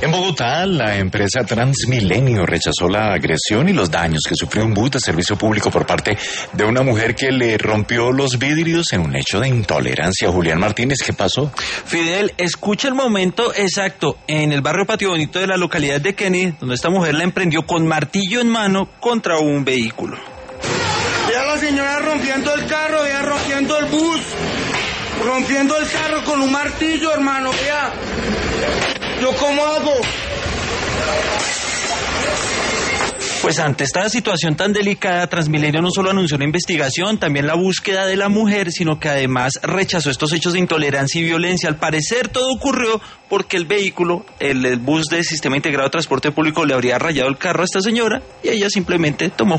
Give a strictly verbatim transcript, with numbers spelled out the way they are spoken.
En Bogotá, la empresa Transmilenio rechazó la agresión y los daños que sufrió un bus de servicio público por parte de una mujer que le rompió los vidrios en un hecho de intolerancia. Julián Martínez, ¿qué pasó? Fidel, escucha el momento exacto en el barrio Patio Bonito de la localidad de Kennedy, donde esta mujer la emprendió con martillo en mano contra un vehículo. Vea a la señora rompiendo el carro, vea rompiendo el bus, rompiendo el carro con un martillo, hermano, vea. ¿Yo cómo hago? Pues ante esta situación tan delicada, Transmilenio no solo anunció una investigación, también la búsqueda de la mujer, sino que además rechazó estos hechos de intolerancia y violencia. Al parecer todo ocurrió porque el vehículo, el, el bus del Sistema Integrado de Transporte Público, le habría rayado el carro a esta señora y ella simplemente tomó